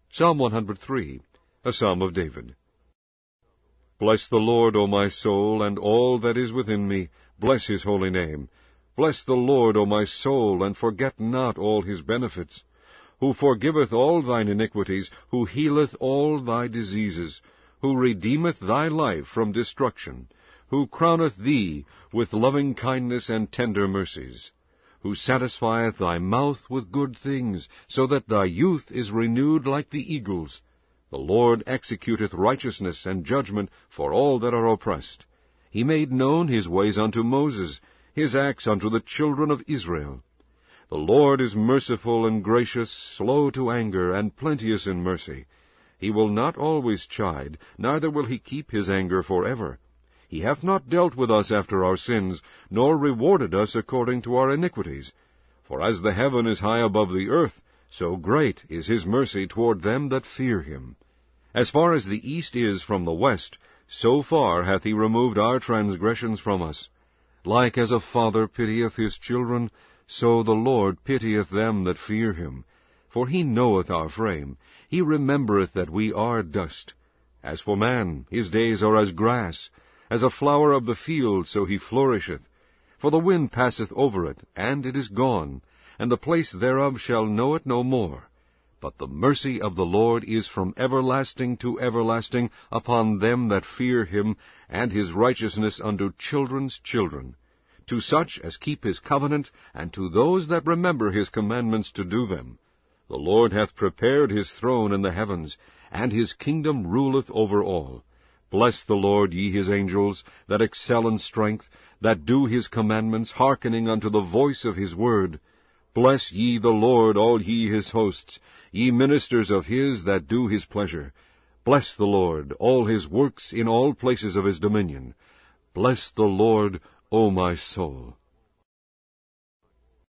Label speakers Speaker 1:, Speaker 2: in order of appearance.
Speaker 1: Psalm 103, a psalm of David. Bless the Lord, O my soul, and all that is within me. Bless his holy name. Bless the Lord, O my soul, and forget not all his benefits, who forgiveth all thine iniquities, who healeth all thy diseases, who redeemeth thy life from destruction, who crowneth thee with loving kindness and tender mercies, who satisfieth thy mouth with good things, so that thy youth is renewed like the eagles. The Lord executeth righteousness and judgment for all that are oppressed. He made known his ways unto Moses, his acts unto the children of Israel. The Lord is merciful and gracious, slow to anger, and plenteous in mercy. He will not always chide, neither will he keep his anger forever. He hath not dealt with us after our sins, nor rewarded us according to our iniquities. For as the heaven is high above the earth, so great is his mercy toward them that fear him. As far as the east is from the west, so far hath he removed our transgressions from us. Like as a father pitieth his children, so the Lord pitieth them that fear him. For he knoweth our frame, he remembereth that we are dust. As for man, his days are as grass, as a flower of the field, so he flourisheth. For the wind passeth over it, and it is gone, and the place thereof shall know it no more. But the mercy of the Lord is from everlasting to everlasting upon them that fear him, and his righteousness unto children's children, to such as keep his covenant, and to those that remember his commandments to do them. The Lord hath prepared his throne in the heavens, and his kingdom ruleth over all. Bless the Lord, ye his angels, that excel in strength, that do his commandments, hearkening unto the voice of his word. Bless ye the Lord, all ye his hosts, ye ministers of his that do his pleasure. Bless the Lord, all his works in all places of his dominion. Bless the Lord, O my soul.